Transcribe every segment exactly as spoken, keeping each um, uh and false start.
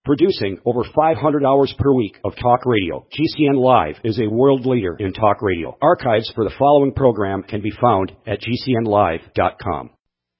Producing over five hundred hours per week of talk radio, G C N Live is a world leader in talk radio. Archives for the following program can be found at G C N live dot com.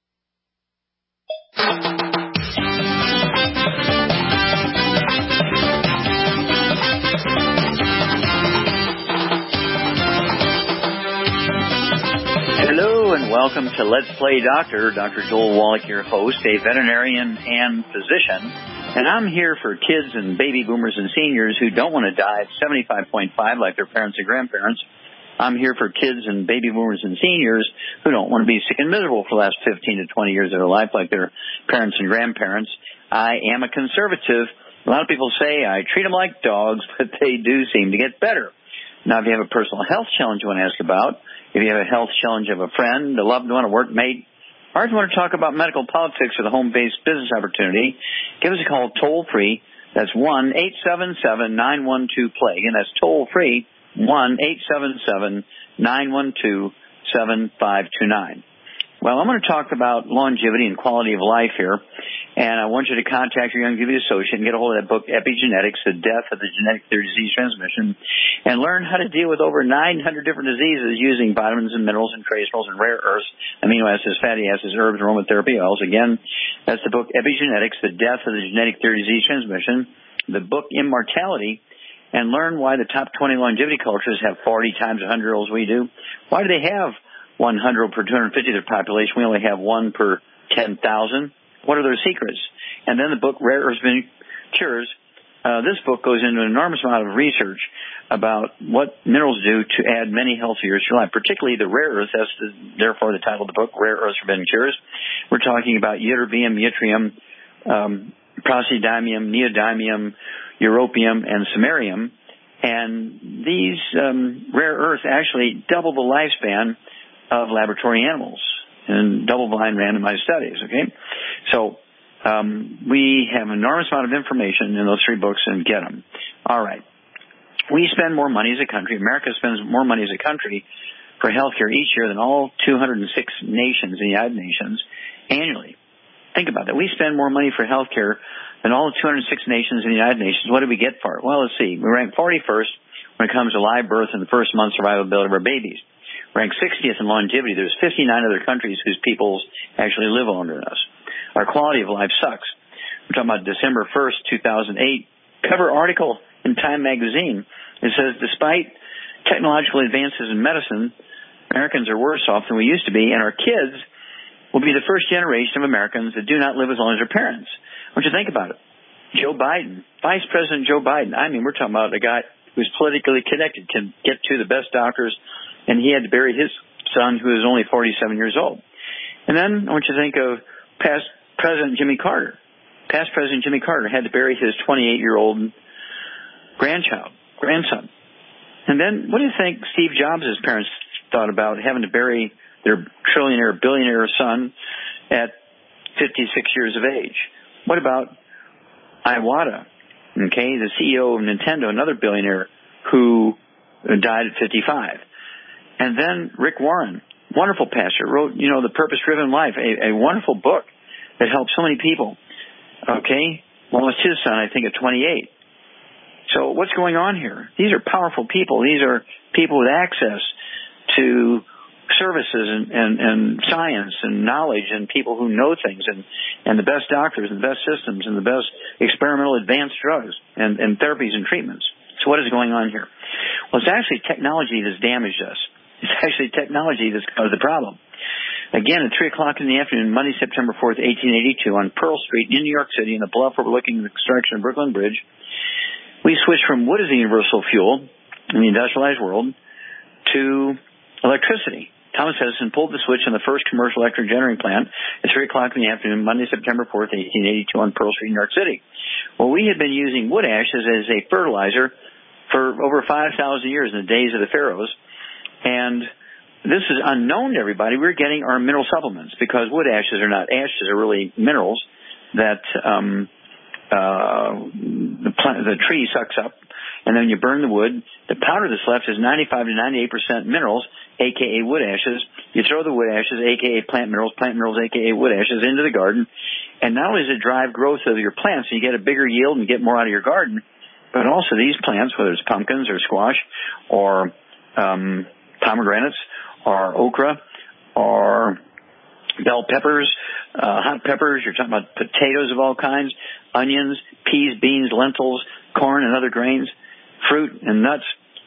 Hello and welcome to Let's Play Doctor. Doctor Joel Wallach, your host, a veterinarian and physician. And I'm here for kids and baby boomers and seniors who don't want to die at seventy-five point five like their parents and grandparents. I'm here for kids and baby boomers and seniors who don't want to be sick and miserable for the last fifteen to twenty years of their life like their parents and grandparents. I am a conservative. A lot of people say I treat them like dogs, but they do seem to get better. Now, if you have a personal health challenge you want to ask about, if you have a health challenge of a friend, a loved one, a workmate, or if you want to talk about medical politics or the home-based business opportunity, give us a call toll-free. That's one eight seven seven nine one two play. Again, that's toll-free, one eight seven seven nine one two seven five two nine. Well, I'm going to talk about longevity and quality of life here, and I want you to contact your Youngevity associate and get a hold of that book, Epigenetics, The Death of the Genetic Theory of Disease Transmission, and learn how to deal with over nine hundred different diseases using vitamins and minerals and trace minerals and rare earths, amino acids, fatty acids, herbs, aromatherapy oils. Again, that's the book, Epigenetics, The Death of the Genetic Theory of Disease Transmission, the book, Immortality, and learn why the top twenty longevity cultures have forty times one hundred year olds we do. Why do they have one hundred per two hundred fifty of their population? We only have one per ten thousand. What are their secrets? And then the book, Rare Earths Been Cures. Uh, this book goes into an enormous amount of research about what minerals do to add many healthy years to your life, particularly the rare earths. That's the, therefore the title of the book, Rare Earths Been Cures. We're talking about ytterbium, yttrium, um, praseodymium, neodymium, europium, and samarium. And these um, rare earths actually double the lifespan of laboratory animals in double-blind randomized studies, okay? So um, we have an enormous amount of information in those three books, and get them. All right. We spend more money as a country. America spends more money as a country for health care each year than all two hundred six nations in the United Nations annually. Think about that. We spend more money for health care than all the two hundred six nations in the United Nations. What do we get for it? Well, let's see. We rank forty-first when it comes to live birth and the first month survivability of our babies. Ranked sixtieth in longevity. There's fifty-nine other countries whose peoples actually live longer than us. Our quality of life sucks. We're talking about December first, two thousand eight, cover article in Time magazine. It says, despite technological advances in medicine, Americans are worse off than we used to be, and our kids will be the first generation of Americans that do not live as long as their parents. I want you to think about it. Joe Biden, Vice President Joe Biden. I mean, we're talking about a guy who's politically connected, can get to the best doctors, and he had to bury his son, who is only forty-seven years old. And then I want you to think of past President Jimmy Carter. Past President Jimmy Carter had to bury his twenty-eight-year-old grandchild, grandson. And then what do you think Steve Jobs' parents thought about having to bury their trillionaire, billionaire son at fifty-six years of age? What about Iwata, okay, the C E O of Nintendo, another billionaire who died at fifty-five? And then Rick Warren, wonderful pastor, wrote, you know, The Purpose-Driven Life, a, a wonderful book that helped so many people. Okay? Lost his son, I think, at twenty-eight. So what's going on here? These are powerful people. These are people with access to services and, and, and science and knowledge and people who know things and, and the best doctors and the best systems and the best experimental advanced drugs and, and therapies and treatments. So what is going on here? Well, it's actually technology that's damaged us. It's actually technology that's caused the problem. Again, at three o'clock in the afternoon, Monday, September fourth, eighteen eighty-two, on Pearl Street in New York City, in the bluff overlooking the construction of Brooklyn Bridge, we switched from wood as the universal fuel in the industrialized world to electricity. Thomas Edison pulled the switch on the first commercial electric generating plant at three o'clock in the afternoon, Monday, September fourth, eighteen eighty-two, on Pearl Street, New York City. Well, we had been using wood ashes as a fertilizer for over five thousand years in the days of the pharaohs. And this is unknown to everybody. We're getting our mineral supplements because wood ashes are not ashes, are really minerals that um, uh, the, plant, the tree sucks up. And then when you burn the wood, the powder that's left is ninety-five to ninety-eight percent minerals, a k a wood ashes. You throw the wood ashes, a k a plant minerals, plant minerals, a k a wood ashes, into the garden, And not only does it drive growth of your plants, and you get a bigger yield and get more out of your garden, but also these plants, whether it's pumpkins or squash or um, pomegranates or okra or bell peppers, uh, hot peppers, you're talking about potatoes of all kinds, onions, peas, beans, lentils, corn and other grains, fruit and nuts.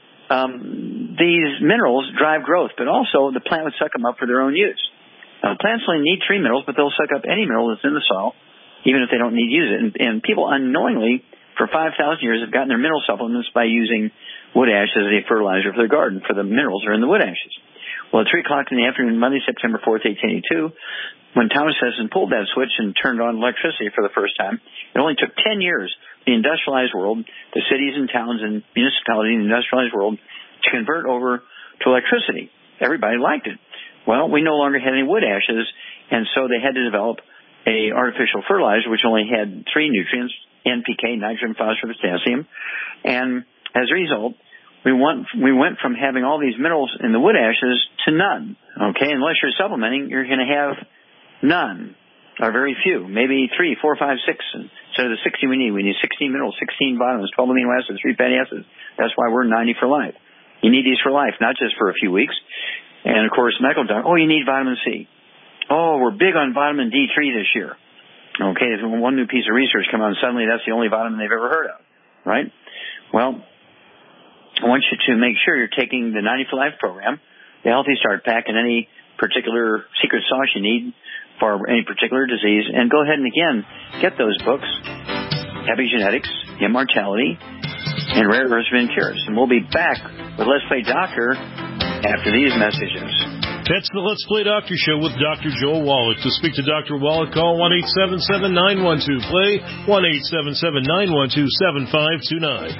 Um, these minerals drive growth, but also the plant would suck them up for their own use. Now, plants only need three minerals, but they'll suck up any mineral that's in the soil, even if they don't need to use it. And, and people unknowingly, for five thousand years, have gotten their mineral supplements by using wood ash as a fertilizer for their garden, for the minerals are in the wood ashes. Well, at three o'clock in the afternoon, Monday, September fourth, eighteen eighty-two, when Thomas Edison pulled that switch and turned on electricity for the first time, it only took ten years for the industrialized world, the cities and towns and municipalities in the industrialized world, to convert over to electricity. Everybody liked it. Well, we no longer had any wood ashes, and so they had to develop a artificial fertilizer which only had three nutrients, N P K, nitrogen, phosphorus, potassium, and as a result, we went, we went from having all these minerals in the wood ashes to none. Okay, unless you're supplementing, you're going to have none, or very few, maybe three, four, five, six. Instead of the sixty we need, we need sixteen minerals, sixteen vitamins, twelve amino acids, three fatty acids. That's why we're ninety for life. You need these for life, not just for a few weeks. And, of course, medical doctor, oh, you need vitamin C. Oh, we're big on vitamin D three this year. Okay, if one new piece of research come out and suddenly that's the only vitamin they've ever heard of, right? Well, I want you to make sure you're taking the ninety for Life program, the Healthy Start Pack, and any particular secret sauce you need for any particular disease. And go ahead and, again, get those books, Epigenetics, Immortality, and Rare Earths and Cures. And we'll be back with Let's Play Doctor after these messages. That's the Let's Play Doctor Show with Doctor Joel Wallach. To speak to Doctor Wallach, call one eight seven seven, nine one two, play, one eight seven seven, nine one two, seven five two nine.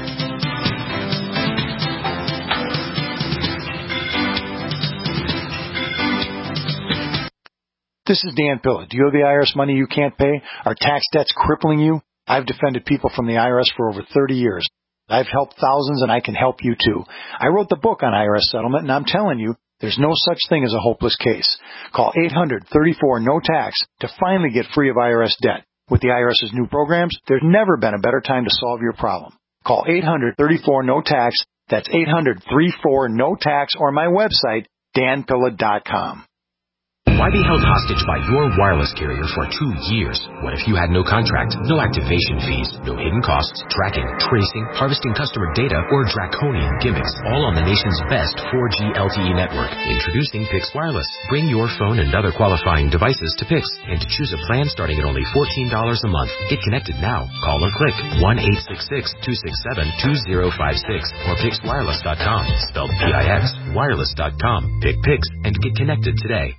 This is Dan Pilla. Do you owe the I R S money you can't pay? Are tax debts crippling you? I've defended people from the I R S for over thirty years. I've helped thousands, and I can help you too. I wrote the book on I R S settlement, and I'm telling you, there's no such thing as a hopeless case. Call eight hundred, thirty-four, no tax to finally get free of I R S debt. With the I R S's new programs, there's never been a better time to solve your problem. Call eight hundred, thirty-four, no tax. That's eight hundred, thirty-four, no tax, or my website, dan pilla dot com. Why be held hostage by your wireless carrier for two years? What if you had no contract, no activation fees, no hidden costs, tracking, tracing, harvesting customer data, or draconian gimmicks, all on the nation's best four G L T E network? Introducing Pix Wireless. Bring your phone and other qualifying devices to Pix and to choose a plan starting at only fourteen dollars a month. Get connected now. Call or click one eight six six, two six seven, two zero five six or pix wireless dot com. Spelled P I X, wireless dot com. Pick Pix and get connected today.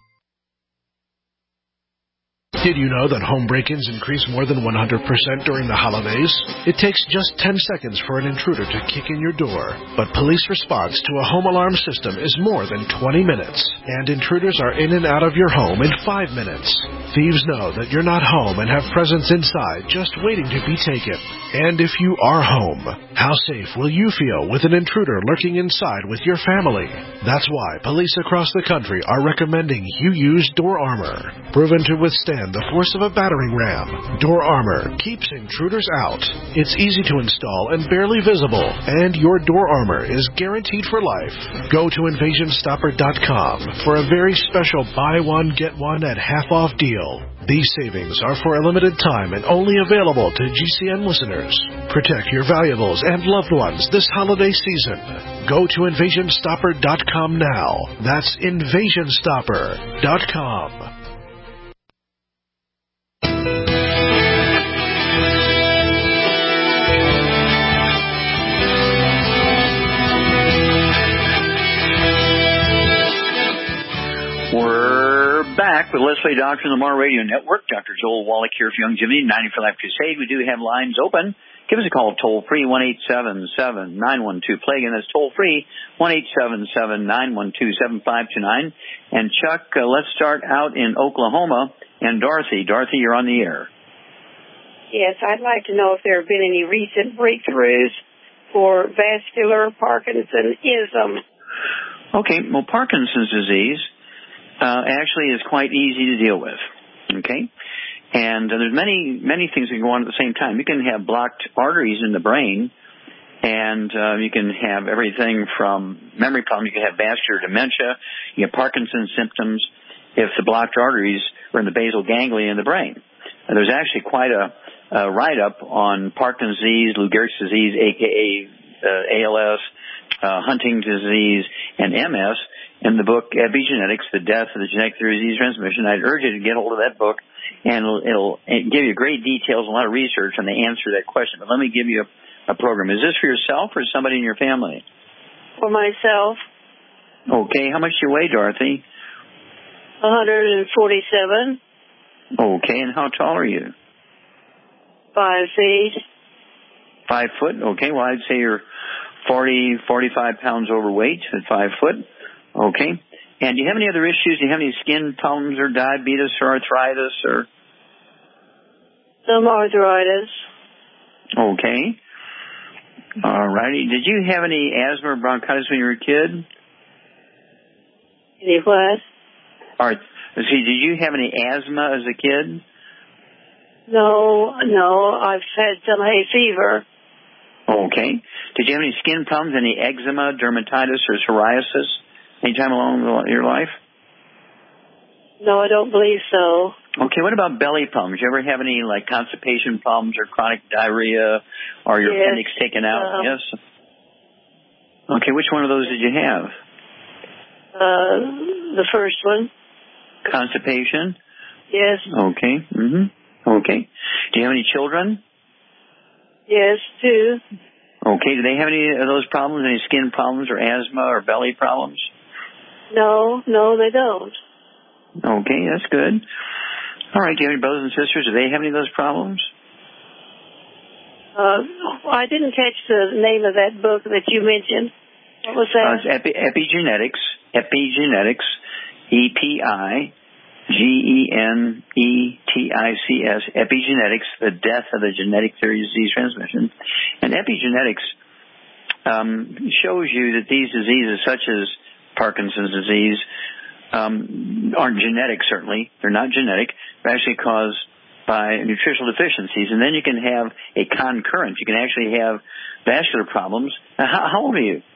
Did you know that home break-ins increase more than one hundred percent during the holidays? It takes just ten seconds for an intruder to kick in your door. But police response to a home alarm system is more than twenty minutes. And intruders are in and out of your home in five minutes. Thieves know that you're not home and have presents inside just waiting to be taken. And if you are home, how safe will you feel with an intruder lurking inside with your family? That's why police across the country are recommending you use Door Armor. Proven to withstand the force of a battering ram, Door Armor keeps intruders out. It's easy to install and barely visible, and your Door Armor is guaranteed for life. Go to invasion stopper dot com for a very special buy one, get one at half off deal. These savings are for a limited time and only available to G C N listeners. Protect your valuables and loved ones this holiday season. Go to invasion stopper dot com now. That's invasion stopper dot com. We're back with Let's Play Doctor on the Mar Radio Network. Doctor Joel Wallach here for Youngevity, ninety for Life Crusade. We do have lines open. Give us a call toll-free, one eight seven seven, nine one two, play. Again, that's toll-free, one eight seven seven, nine one two, seven five two nine. And, Chuck, uh, let's start out in Oklahoma. And, Dorothy, Dorothy, you're on the air. Yes, I'd like to know if there have been any recent breakthroughs for vascular Parkinsonism. Okay, well, Parkinson's disease Uh, actually is quite easy to deal with, okay? And uh, there's many, many things that go on at the same time. You can have blocked arteries in the brain, and uh, you can have everything from memory problems. You can have vascular dementia. You have Parkinson's symptoms if the blocked arteries are in the basal ganglia in the brain. And there's actually quite a, a write-up on Parkinson's disease, Lou Gehrig's disease, a k a. Uh, A L S, uh, Huntington's disease, and M S in the book Epigenetics, The Death of the Genetic Theory of Disease Transmission. I'd urge you to get hold of that book, and it'll, it'll give you great details, a lot of research on the answer to that question. But let me give you a, a program. Is this for yourself or somebody in your family? For myself. Okay. How much do you weigh, Dorothy? one hundred forty-seven. Okay. And how tall are you? Five feet. Five foot? Okay. Well, I'd say you're forty, forty-five pounds overweight at five foot. Okay. And do you have any other issues? Do you have any skin problems or diabetes or arthritis or? Some arthritis. Okay. All righty. Did you have any asthma or bronchitis when you were a kid? Any what? All right. See, did you have any asthma as a kid? No, no. I've had some hay fever. Okay. Did you have any skin problems, any eczema, dermatitis, or psoriasis anytime along your life? No, I don't believe so. Okay. What about belly problems? You ever have any, like, constipation problems or chronic diarrhea or your yes. appendix taken out? Um, yes. Okay. Which one of those did you have? Uh, the first one. Constipation? Yes. Okay. Mm-hmm. Okay. Do you have any children? Yes, two. Okay. Do they have any of those problems, any skin problems or asthma or belly problems? No, no, they don't. Okay, that's good. All right. Do you have any brothers and sisters? Do they have any of those problems? Uh, I didn't catch the name of that book that you mentioned. What was that? Uh, it's Epi- Epigenetics. Epigenetics. E P I G E N E T I C S, Epigenetics, The Death of the Genetic Theory of Disease Transmission. And epigenetics um, shows you that these diseases, such as Parkinson's disease, um, aren't genetic, certainly. They're not genetic. They're actually caused by nutritional deficiencies. And then you can have a concurrent. You can actually have vascular problems. Now, how, how old are you?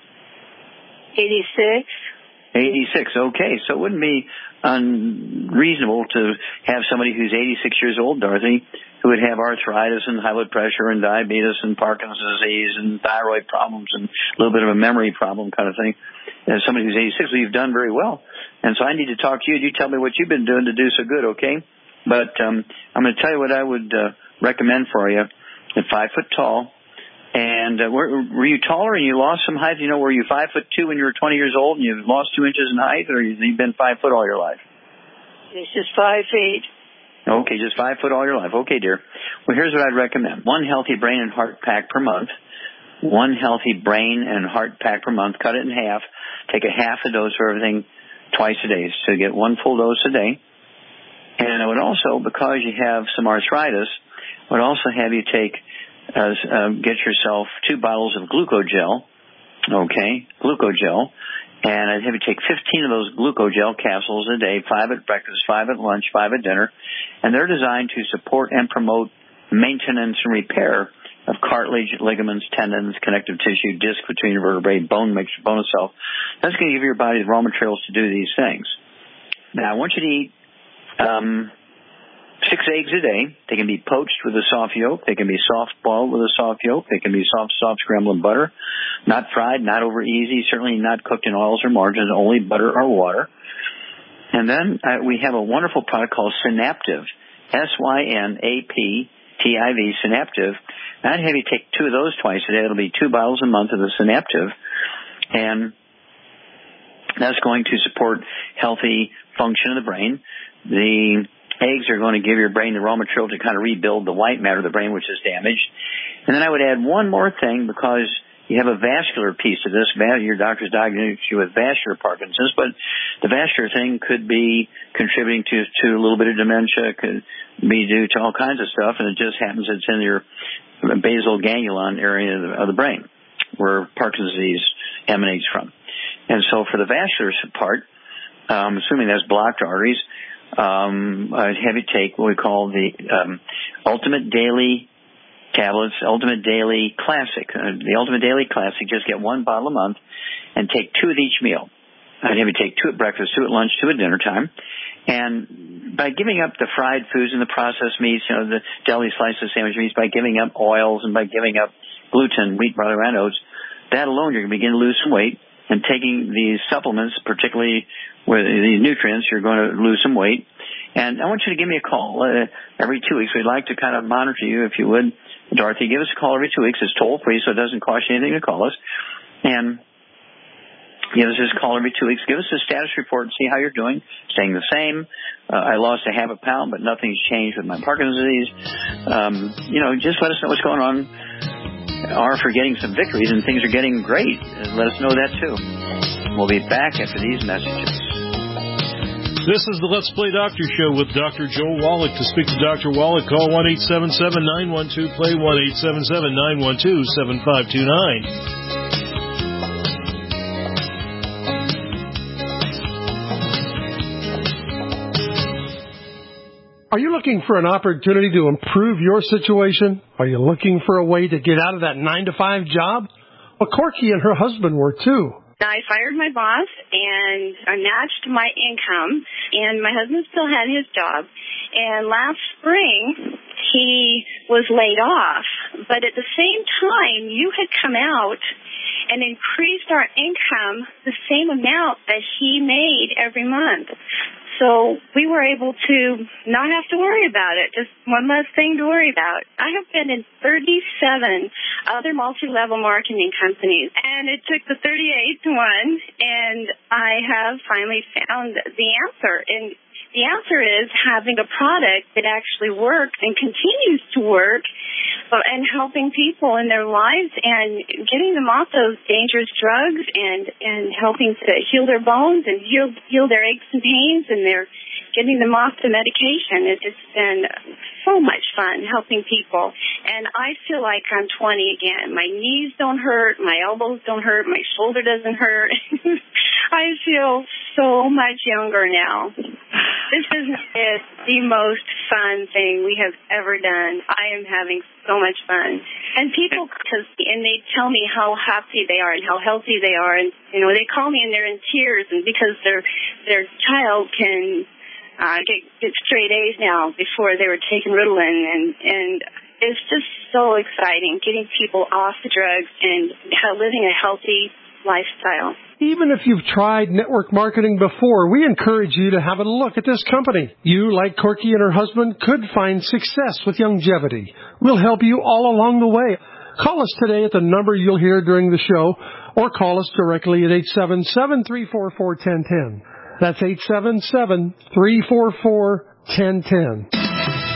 eighty-six. eighty-six, okay. So it wouldn't be unreasonable to have somebody who's eighty-six years old, Dorothy, who would have arthritis and high blood pressure and diabetes and Parkinson's disease and thyroid problems and a little bit of a memory problem kind of thing. As somebody who's eighty-six, well, you've done very well. And so I need to talk to you. You tell me what you've been doing to do so good, okay? But um, I'm going to tell you what I would uh, recommend for you. At five foot tall, and uh, were, were you taller and you lost some height? You know, were you five foot two when you were twenty years old and you lost two inches in height, or you've been five foot all your life? It's just five feet. Okay, just five foot all your life. Okay, dear. Well, here's what I'd recommend. One healthy brain and heart pack per month. One healthy brain and heart pack per month. Cut it in half. Take a half a dose for everything twice a day. So you get one full dose a day. And I would also, because you have some arthritis, I would also have you take, uh, uh, get yourself two bottles of glucogel. Okay, glucogel. And I'd have you take fifteen of those glucogel capsules a day, five at breakfast, five at lunch, five at dinner. And they're designed to support and promote maintenance and repair of cartilage, ligaments, tendons, connective tissue, disc between your vertebrae, bone mixture, bone itself. That's going to give your body the raw materials to do these things. Now, I want you to eat um, six eggs a day. They can be poached with a soft yolk. They can be soft boiled with a soft yolk. They can be soft, soft scrambled in butter. Not fried, not over easy, certainly not cooked in oils or margarine, only butter or water. And then uh, we have a wonderful product called Synaptive, S Y N A P T I V, Synaptive. And I'd have you take two of those twice a day. It'll be two bottles a month of the Synaptive. And that's going to support healthy function of the brain. The eggs are going to give your brain the raw material to kind of rebuild the white matter of the brain, which is damaged. And then I would add one more thing, because you have a vascular piece to this. Your doctor's diagnosed you with vascular Parkinson's, but the vascular thing could be contributing to, to a little bit of dementia, could be due to all kinds of stuff, and it just happens it's in your basal ganglion area of the, of the brain, where Parkinson's disease emanates from. And so for the vascular part, um, assuming that's blocked arteries, um, I'd have you take what we call the um, Ultimate Daily Tablets, Ultimate Daily Classic. Uh, the Ultimate Daily Classic, just get one bottle a month and take two at each meal. I'd have you take two at breakfast, two at lunch, two at dinner time. And by giving up the fried foods and the processed meats, you know, the deli slices, sandwich meats, by giving up oils and by giving up gluten, wheat, barley, and oats, that alone you're going to begin to lose some weight. And taking these supplements, particularly with these nutrients, you're going to lose some weight. And I want you to give me a call uh, every two weeks. We'd like to kind of monitor you, if you would. Dorothy, give us a call every two weeks. It's toll-free, so it doesn't cost you anything to call us. And give us this call every two weeks. Give us a status report and see how you're doing. Staying the same. Uh, I lost a half a pound, but nothing's changed with my Parkinson's disease. Um, you know, just let us know what's going on. Or for getting some victories and things are getting great. Let us know that too. We'll be back after these messages. This is the Let's Play Doctor Show with Doctor Joel Wallach. To speak to Doctor Wallach, call one eight seven seven, nine one two, play, one eight seven seven, nine one two, seven five two nine. Are you looking for an opportunity to improve your situation? Are you looking for a way to get out of that nine to five job? Well, Corky and her husband were too. I fired my boss, and I matched my income, and my husband still had his job. And last spring, he was laid off. But at the same time, you had come out and increased our income the same amount that he made every month. So we were able to not have to worry about it, just one less thing to worry about. I have been in thirty-seven other multi-level marketing companies, and it took the thirty-eighth one, and I have finally found the answer. And the answer is having a product that actually works and continues to work, and helping people in their lives and getting them off those dangerous drugs and, and helping to heal their bones and heal, heal their aches and pains, and they're getting them off the medication. It's just been so much fun helping people. And I feel like I'm twenty again. My knees don't hurt. My elbows don't hurt. My shoulder doesn't hurt. I feel so much younger now. This is, is the most fun thing we have ever done. I am having so much fun. And people, cause, and they tell me how happy they are and how healthy they are. And, you know, they call me and they're in tears, and because their their child can uh, get, get straight A's now before they were taking Ritalin. And, and it's just so exciting getting people off the drugs and living a healthy lifestyle. Even if you've tried network marketing before, we encourage you to have a look at this company. You, like Corky and her husband, could find success with longevity. We'll help you all along the way. Call us today at the number you'll hear during the show, or call us directly at eight seven seven, three four four, one zero one zero. That's eight seven seven, three four four, one zero one zero.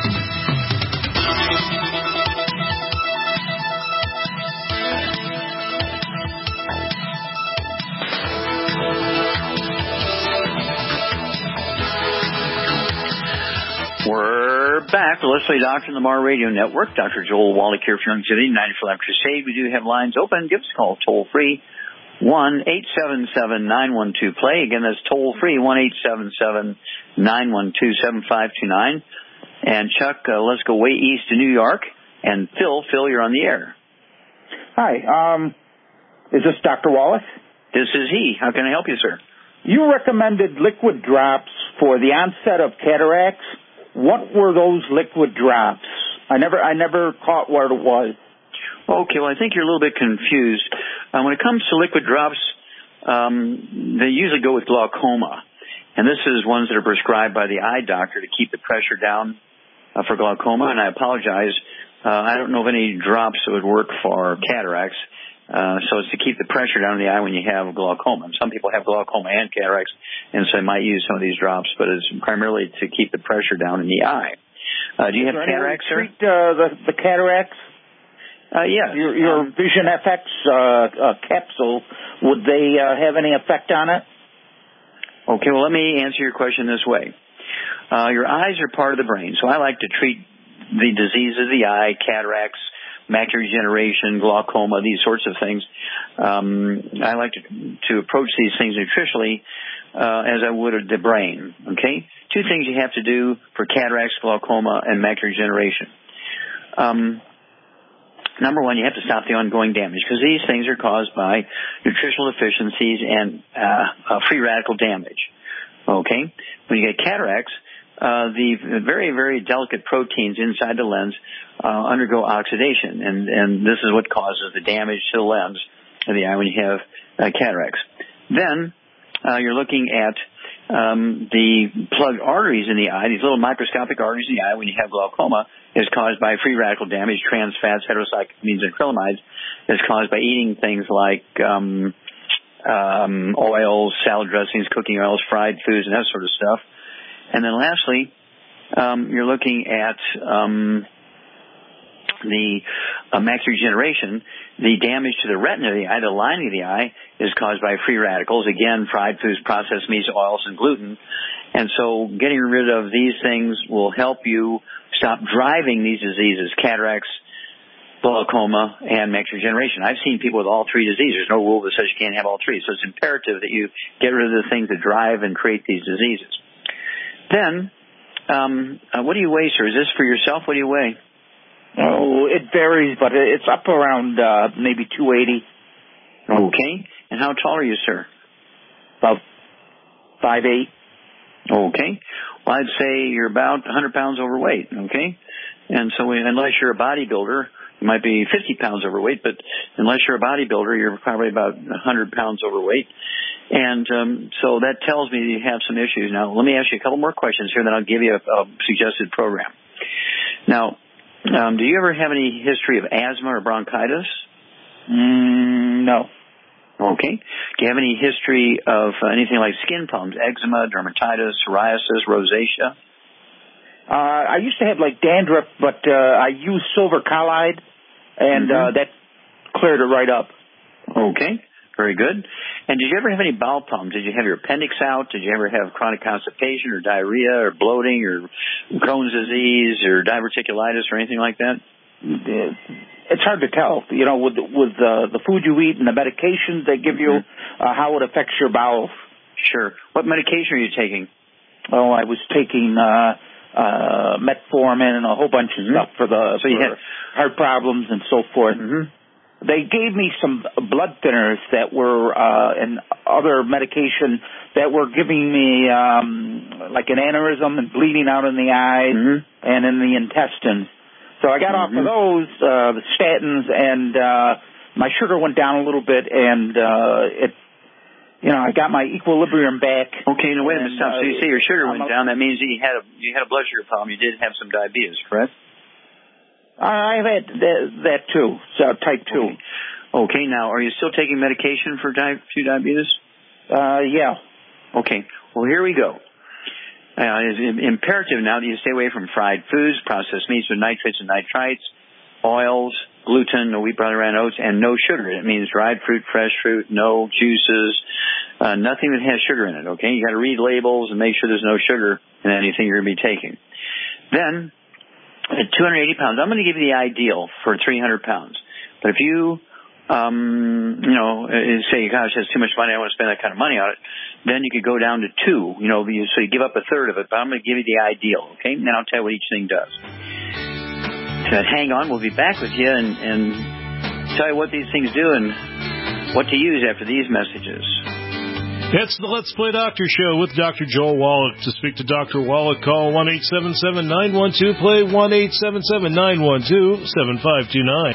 We're back. The Let's Play Doctor on the Mar Radio Network. Doctor Joel Wallach here for Longevity, ninety-four Life Crusade. We do have lines open. Give us a call toll free, one eight seven seven, nine one two, play. Again, that's toll free, one eight seven seven, nine one two, seven five two nine. And Chuck, uh, let's go way east to New York. And Phil, Phil, you're on the air. Hi. Um, is this Doctor Wallach? This is he. How can I help you, sir? You recommended liquid drops for the onset of cataracts. What were those liquid drops? I never, I never caught what it was. Okay, well, I think you're a little bit confused. Uh, when it comes to liquid drops, um, they usually go with glaucoma, and this is ones that are prescribed by the eye doctor to keep the pressure down uh, for glaucoma. And I apologize, uh, I don't know of any drops that would work for cataracts. Uh, so it's to keep the pressure down in the eye when you have glaucoma. And some people have glaucoma and cataracts, and so they might use some of these drops, but it's primarily to keep the pressure down in the eye. Uh, do you have cataracts, sir? Treat uh, the, the cataracts? Uh, yes. Your, your um, Vision F X uh, uh, capsule, would they uh, have any effect on it? Okay, well, let me answer your question this way. Uh, your eyes are part of the brain, so I like to treat the disease of the eye, cataracts, macular degeneration, glaucoma, these sorts of things. Um, I like to, to approach these things nutritionally uh, as I would the brain, okay? Two things you have to do for cataracts, glaucoma, and macular degeneration. Um, number one, you have to stop the ongoing damage because these things are caused by nutritional deficiencies and uh, uh, free radical damage, okay? When you get cataracts, Uh, the very, very delicate proteins inside the lens uh, undergo oxidation, and, and this is what causes the damage to the lens of the eye when you have uh, cataracts. Then uh, you're looking at um, the plugged arteries in the eye, these little microscopic arteries in the eye when you have glaucoma is caused by free radical damage, trans fats, heterocyclamines, and acrylamides. It's caused by eating things like um, um, oils, salad dressings, cooking oils, fried foods, and that sort of stuff. And then lastly, um, you're looking at um, the uh, macular degeneration. The damage to the retina of the eye, the lining of the eye, is caused by free radicals. Again, fried foods, processed meats, oils, and gluten. And so getting rid of these things will help you stop driving these diseases, cataracts, glaucoma, and macular degeneration. I've seen people with all three diseases. There's no rule that says you can't have all three. So it's imperative that you get rid of the things that drive and create these diseases. Then, um, uh, what do you weigh, sir? Is this for yourself? What do you weigh? Oh, it varies, but it's up around uh, maybe two eighty. Okay. And how tall are you, sir? About five eight. Okay. Well, I'd say you're about one hundred pounds overweight, okay? And so we, unless you're a bodybuilder, you might be fifty pounds overweight, but unless you're a bodybuilder, you're probably about one hundred pounds overweight. And um, so that tells me you have some issues. Now, let me ask you a couple more questions here, then I'll give you a, a suggested program. Now, um, do you ever have any history of asthma or bronchitis? Mm, no. Okay. Do you have any history of uh, anything like skin problems, eczema, dermatitis, psoriasis, rosacea? Uh, I used to have like dandruff, but uh, I used silver colloid, and mm-hmm. uh, that cleared it right up. Okay. Very good. And did you ever have any bowel problems? Did you have your appendix out? Did you ever have chronic constipation or diarrhea or bloating or Crohn's disease or diverticulitis or anything like that? It's hard to tell. You know, with with uh, the food you eat and the medications they give you, mm-hmm. uh, how it affects your bowels. Sure. What medication are you taking? Oh, I was taking uh, uh, metformin and a whole bunch of mm-hmm. stuff for the so you for had heart problems and so forth. Mm-hmm. They gave me some blood thinners that were, uh, and other medication that were giving me, um, like an aneurysm and bleeding out in the eyes mm-hmm. and in the intestines. So I got mm-hmm. off of those, uh, the statins, and, uh, my sugar went down a little bit, and, uh, it, you know, I got my equilibrium back. Okay, now wait a minute, stop. So you say your sugar I'm went down, that means that you had a, you had a blood sugar problem. You did have some diabetes, correct? I've had that, that too, so type two. Okay. okay, now, are you still taking medication for di- for diabetes? Uh, yeah. Okay, well, here we go. Uh, it's imperative now that you stay away from fried foods, processed meats with nitrates and nitrites, oils, gluten, no wheat, brown, and oats, and no sugar. It means dried fruit, fresh fruit, no juices, uh, nothing that has sugar in it, okay? You got to read labels and make sure there's no sugar in anything you're going to be taking. Then, at two hundred eighty pounds, I'm going to give you the ideal for three hundred pounds. But if you, um, you know, say, gosh, that's too much money, I want to spend that kind of money on it, then you could go down to two, you know, so you give up a third of it. But I'm going to give you the ideal, okay? And then I'll tell you what each thing does. So hang on, we'll be back with you and, and tell you what these things do and what to use after these messages. It's the Let's Play Doctor Show with Doctor Joel Wallach. To speak to Doctor Wallach, call one eight seven seven, nine one two, play, one eight seven seven, nine one two, seven five two nine.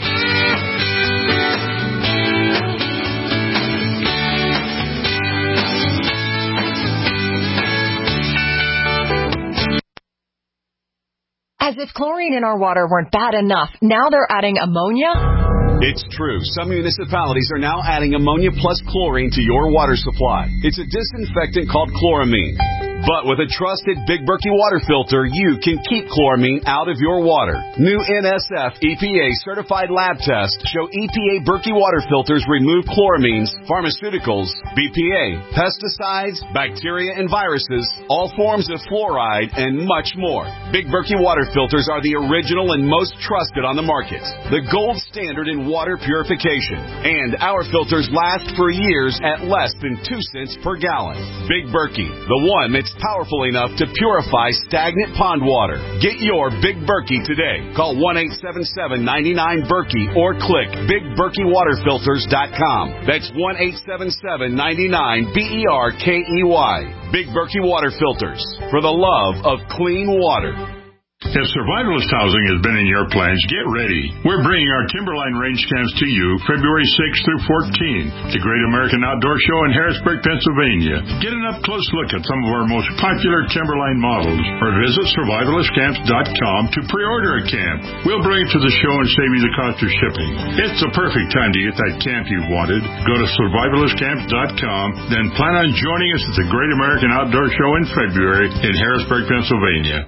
As if chlorine in our water weren't bad enough, now they're adding ammonia? It's true. Some municipalities are now adding ammonia plus chlorine to your water supply. It's a disinfectant called chloramine. But with a trusted Big Berkey water filter, you can keep chloramine out of your water. New N S F E P A certified lab tests show E P A Berkey water filters remove chloramines, pharmaceuticals, B P A, pesticides, bacteria and viruses, all forms of fluoride, and much more. Big Berkey water filters are the original and most trusted on the market. The gold standard in water purification. And our filters last for years at less than two cents per gallon. Big Berkey, the one that's powerful enough to purify stagnant pond water. Get your Big Berkey today. Call one eight seven seven, nine nine, Berkey or click big berkey water filters dot com. That's one eight seven seven, nine nine, B E R K E Y. Big Berkey Water Filters, for the love of clean water. If survivalist housing has been in your plans, get ready. We're bringing our Timberline range camps to you February sixth through fourteenth, the Great American Outdoor Show in Harrisburg, Pennsylvania. Get an up-close look at some of our most popular Timberline models, or visit survivalist camps dot com to pre-order a camp. We'll bring it to the show and save you the cost of shipping. It's the perfect time to get that camp you've wanted. Go to survivalist camps dot com, then plan on joining us at the Great American Outdoor Show in February in Harrisburg, Pennsylvania.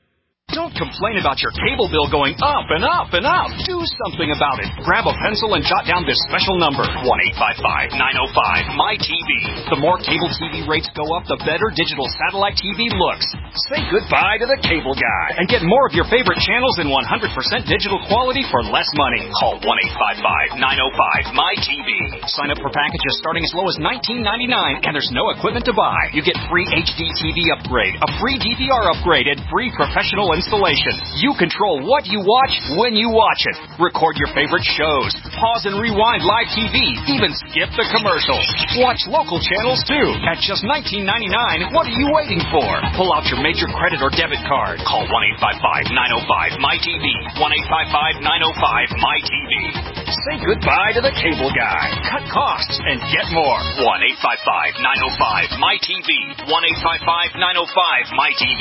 Don't complain about your cable bill going up and up and up. Do something about it. Grab a pencil and jot down this special number, one eight five five, nine oh five, M Y T V. The more cable T V rates go up, the better digital satellite T V looks. Say goodbye to the cable guy and get more of your favorite channels in one hundred percent digital quality for less money. Call one eight five five, nine oh five, M Y T V. Sign up for packages starting as low as nineteen ninety-nine, and there's no equipment to buy. You get free H D T V upgrade, a free D V R upgrade, and free professional installation. You control what you watch when you watch it. Record your favorite shows. Pause and rewind live T V. Even skip the commercials. Watch local channels too. At just nineteen ninety-nine, what are you waiting for? Pull out your major credit or debit card. Call one eight five five, nine oh five, M Y T V. one eight five five, nine oh five, M Y T V. Say goodbye to the cable guy. Cut costs and get more. one eight five five, nine oh five, M Y T V. one eight five five, nine oh five, M Y T V.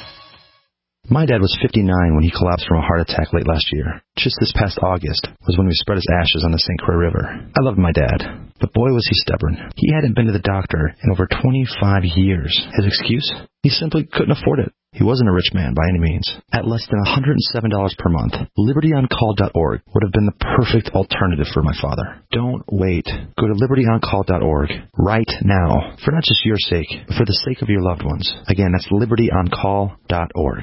My dad was fifty-nine when he collapsed from a heart attack late last year. Just this past August was when we spread his ashes on the Saint Croix River. I loved my dad, but boy was he stubborn. He hadn't been to the doctor in over twenty-five years. His excuse? He simply couldn't afford it. He wasn't a rich man by any means. At less than one hundred seven dollars per month, liberty on call dot org would have been the perfect alternative for my father. Don't wait. Go to liberty on call dot org right now, for not just your sake, but for the sake of your loved ones. Again, that's liberty on call dot org.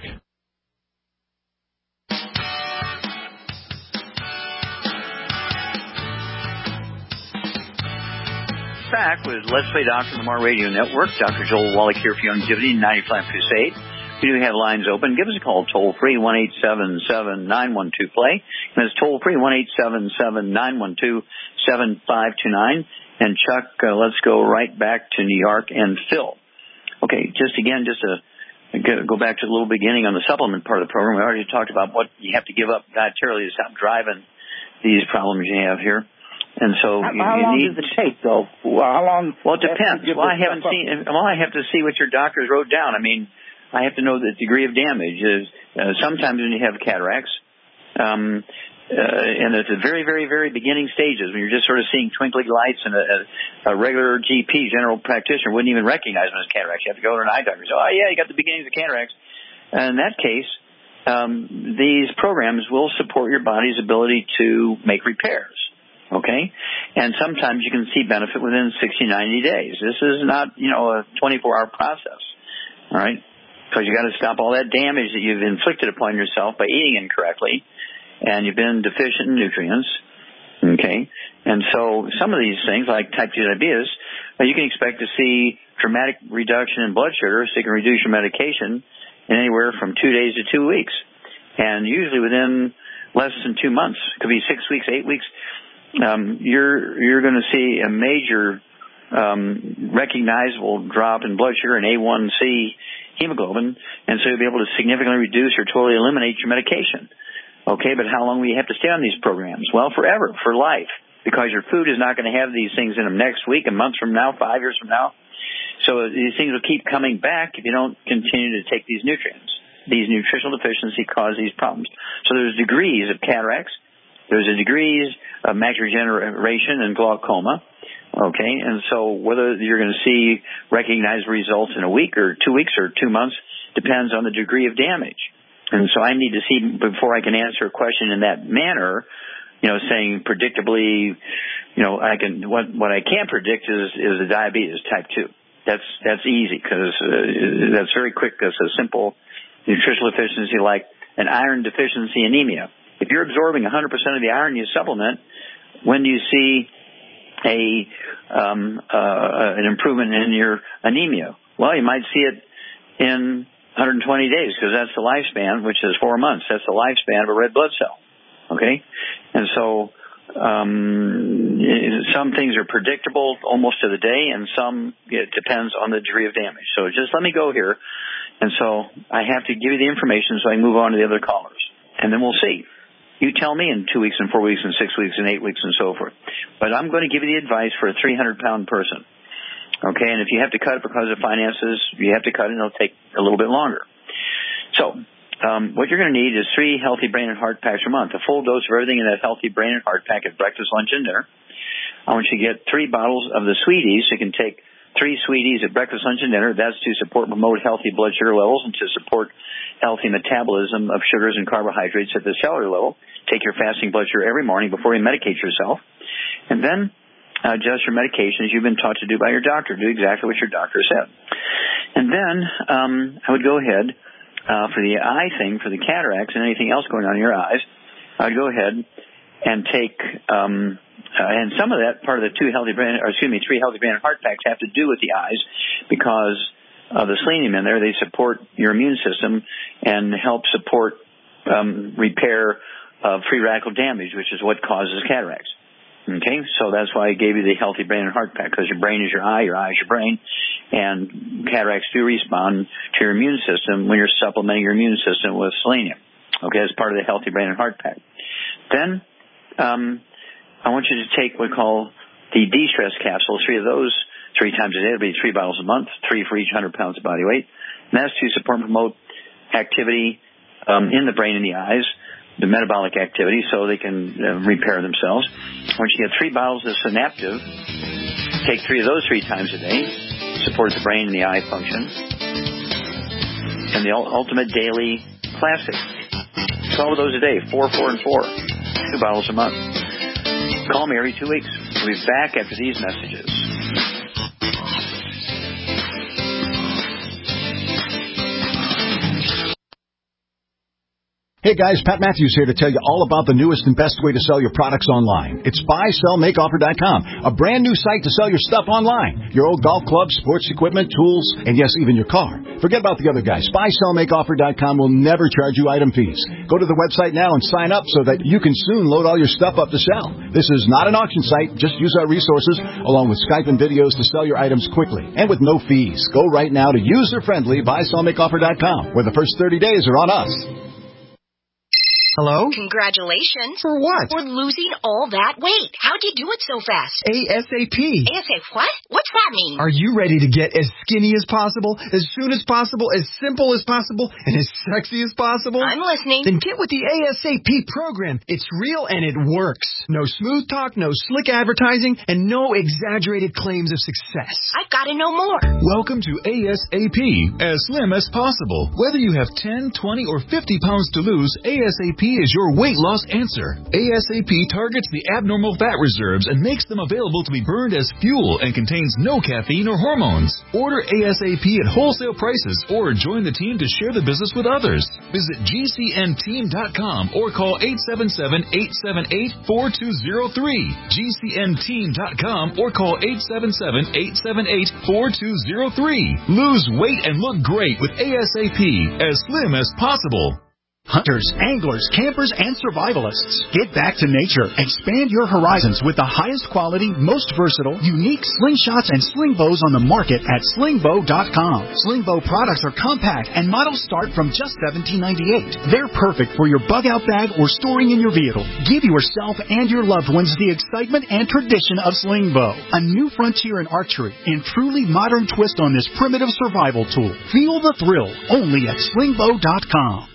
Back with Let's Play Doctor on the Mar Radio Network. Doctor Joel Wallach here for Longevity and ninety-five Crusade. We do have lines open. Give us a call toll free, one eight seven seven, nine one two, play. And it's toll free, one eight seven seven, nine one two, seven five two nine. And Chuck, uh, let's go right back to New York and Phil. Okay, just again, just to go back to the little beginning on the supplement part of the program. We already talked about what you have to give up dietarily to stop driving these problems you have here. And so how, you, how you long need, does it take, though? Well, how long? Well, it depends. Well, I haven't seen. Well, I have to see what your doctors wrote down. I mean, I have to know the degree of damage. Is uh, sometimes when you have cataracts, um, uh, and at the very, very, very beginning stages, when you're just sort of seeing twinkling lights, and a, a, a regular G P, general practitioner, wouldn't even recognize them as cataracts. You have to go to an eye doctor and say, "Oh, yeah, you got the beginnings of cataracts." And in that case, um, these programs will support your body's ability to make repairs. Okay? And sometimes you can see benefit within sixty, ninety days. This is not, you know, a twenty-four hour process. All right? Because you got to stop all that damage that you've inflicted upon yourself by eating incorrectly, and you've been deficient in nutrients. Okay? And so some of these things, like type two diabetes, you can expect to see dramatic reduction in blood sugar, so you can reduce your medication in anywhere from two days to two weeks. And usually within less than two months. It could be six weeks, eight weeks. Um, you're you're going to see a major um, recognizable drop in blood sugar and A one C hemoglobin, and so you'll be able to significantly reduce or totally eliminate your medication. Okay, but how long will you have to stay on these programs? Well, forever, for life, because your food is not going to have these things in them next week, a month from now, five years from now. So these things will keep coming back if you don't continue to take these nutrients. These nutritional deficiencies cause these problems. So there's degrees of cataracts. There's a degrees of macular degeneration and glaucoma. Okay, and so whether you're going to see recognized results in a week or two weeks or two months depends on the degree of damage. And so I need to see before I can answer a question in that manner, you know, saying predictably, you know, I can, what, what I can't predict is, is the diabetes type two. That's, that's easy because uh, that's very quick. That's a simple nutritional deficiency like an iron deficiency anemia. If you're absorbing one hundred percent of the iron you supplement, when do you see a um, uh, an improvement in your anemia? Well, you might see it in one hundred twenty days because that's the lifespan, which is four months. That's the lifespan of a red blood cell. Okay? And so um, some things are predictable almost to the day, and some, it depends on the degree of damage. So just let me go here. And so I have to give you the information so I can move on to the other callers. And then we'll see. You tell me in two weeks and four weeks and six weeks and eight weeks and so forth. But I'm going to give you the advice for a three hundred pound person. Okay, and if you have to cut it because of finances, you have to cut it and it'll take a little bit longer. So um, what you're going to need is three Healthy Brain and Heart Packs a month, a full dose of everything in that Healthy Brain and Heart Pack at breakfast, lunch, and dinner. I want you to get three bottles of the Sweeties. You can take three Sweeties at breakfast, lunch, and dinner. That's to support and promote healthy blood sugar levels and to support healthy metabolism of sugars and carbohydrates at the cellular level. Take your fasting blood sugar every morning before you medicate yourself. And then uh, adjust your medications you've been taught to do by your doctor. Do exactly what your doctor said. And then um, I would go ahead uh, for the eye thing, for the cataracts and anything else going on in your eyes, I would go ahead and take um, uh, and some of that, part of the two healthy brain, or excuse me, three Healthy Brain and Heart Packs have to do with the eyes because of the selenium in there. They support your immune system and help support um, repair of free radical damage, which is what causes cataracts. Okay, so that's why I gave you the Healthy Brain and Heart Pack, because your brain is your eye, your eye is your brain, and cataracts do respond to your immune system when you're supplementing your immune system with selenium. Okay, that's part of the Healthy Brain and Heart Pack. Then um, I want you to take what we call the de-stress capsules, three of those, three times a day. It'll be three bottles a month, three for each one hundred pounds of body weight. And that's to support and promote activity um, in the brain and the eyes, the metabolic activity, so they can uh, repair themselves. Once you get three bottles of Synaptive, take three of those three times a day, support the brain and the eye function. And the Ultimate Daily Classic, twelve of those a day, four, four, and four, two bottles a month. Call me every two weeks. We'll be back after these messages. Hey guys, Pat Matthews here to tell you all about the newest and best way to sell your products online. It's buy sell make offer dot com, a brand new site to sell your stuff online. Your old golf clubs, sports equipment, tools, and yes, even your car. Forget about the other guys. buy sell make offer dot com will never charge you item fees. Go to the website now and sign up so that you can soon load all your stuff up to sell. This is not an auction site. Just use our resources along with Skype and videos to sell your items quickly and with no fees. Go right now to user-friendly buy sell make offer dot com, where the first thirty days are on us. Hello? Congratulations. For what? For losing all that weight. How'd you do it so fast? ASAP. ASAP what? What's that mean? Are you ready to get as skinny as possible, as soon as possible, as simple as possible, and as sexy as possible? I'm listening. Then get with the ASAP program. It's real and it works. No smooth talk, no slick advertising, and no exaggerated claims of success. I've got to know more. Welcome to ASAP, as slim as possible. Whether you have ten, twenty, or fifty pounds to lose, ASAP is your weight loss answer. ASAP targets the abnormal fat reserves and makes them available to be burned as fuel and contains no caffeine or hormones. Order ASAP at wholesale prices or join the team to share the business with others. Visit G C N team dot com or call eight seven seven, eight seven eight, four two zero three. G C N team dot com or call eight seven seven, eight seven eight, four two zero three. Lose weight and look great with ASAP, as slim as possible. Hunters, anglers, campers, and survivalists. Get back to nature. Expand your horizons with the highest quality, most versatile, unique slingshots and sling bows on the market at sling bow dot com. Sling bow products are compact and models start from just seventeen ninety-eight. They're perfect for your bug-out bag or storing in your vehicle. Give yourself and your loved ones the excitement and tradition of sling bow. A new frontier in archery and truly modern twist on this primitive survival tool. Feel the thrill only at sling bow dot com.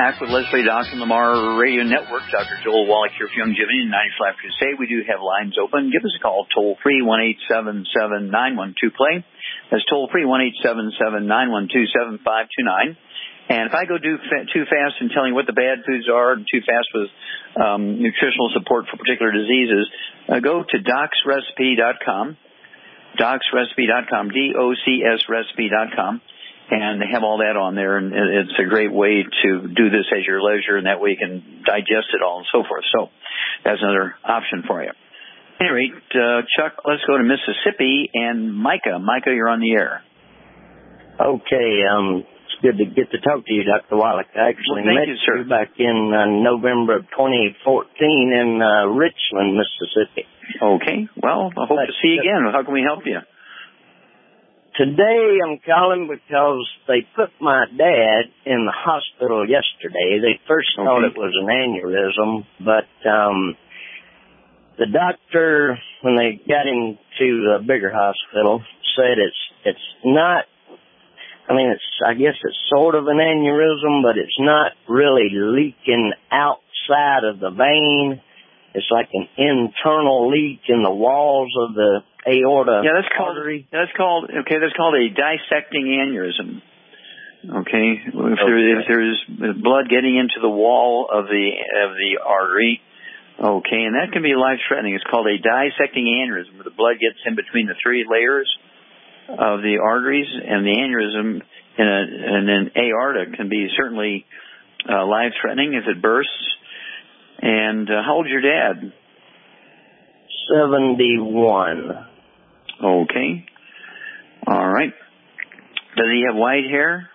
back with Let's Play Doctor Lamar Radio Network. Doctor Joel Wallach here for Youngevity and ninety-five Life Crusade. We do have lines open. Give us a call, toll free, one eight seven seven, nine one two, play. That's toll free, one eight seven seven, nine one two, seven five two nine. And if I go do fa- too fast in telling you what the bad foods are and too fast with um, nutritional support for particular diseases, uh, go to docs recipe dot com, docs recipe dot com, D O C S recipe dot com. And they have all that on there, and it's a great way to do this at your leisure, and that way you can digest it all and so forth. So that's another option for you. At any rate, uh, Chuck, let's go to Mississippi, and Micah. Micah, you're on the air. Okay, um, it's good to get to talk to you, Doctor Wallach. I actually well, met you, sir. you back in uh, November of twenty fourteen in uh, Richland, Mississippi. Okay, well, I hope but, to see you again. How can we help you? Today I'm calling because they put my dad in the hospital yesterday. They first okay. thought it was an aneurysm, but um the doctor, when they got him to the bigger hospital, said it's it's not, I mean, it's I guess it's sort of an aneurysm, but it's not really leaking outside of the vein. It's like an internal leak in the walls of the aorta. Yeah, that's called. Artery. That's called. Okay, that's called a dissecting aneurysm. Okay, if, okay. There, if there's blood getting into the wall of the of the artery, okay, and that can be life-threatening. It's called a dissecting aneurysm, where the blood gets in between the three layers of the arteries, and the aneurysm in, a, in an aorta can be certainly uh, life-threatening if it bursts. And uh, how old's your dad? seventy-one. Okay. All right. Does he have white hair?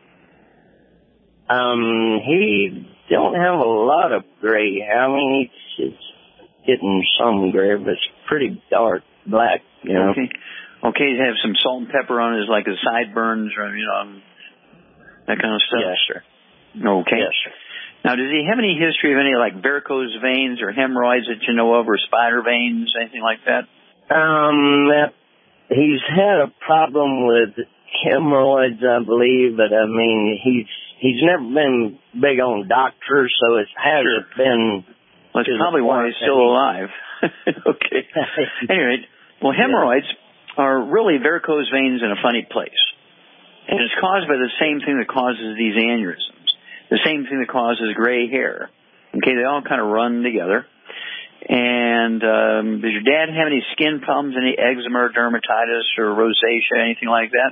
Um, he don't have a lot of gray hair. I mean, he's, he's getting some gray, but it's pretty dark black, you know. Okay. Okay, he have some salt and pepper on his, like his sideburns or, you know, that kind of stuff? Yes, sir. Okay. Yes, sir. Now, does he have any history of any, like, varicose veins or hemorrhoids that you know of, or spider veins, anything like that? Um, that, he's had a problem with hemorrhoids, I believe, but, I mean, he's he's never been big on doctors, so it hasn't sure. been... Well, that's probably why he's still he... alive. Okay. Anyway, well, hemorrhoids yeah. are really varicose veins in a funny place. And it's caused by the same thing that causes these aneurysms. The same thing that causes gray hair. Okay, they all kind of run together. And um, does your dad have any skin problems, any eczema or dermatitis or rosacea, anything like that?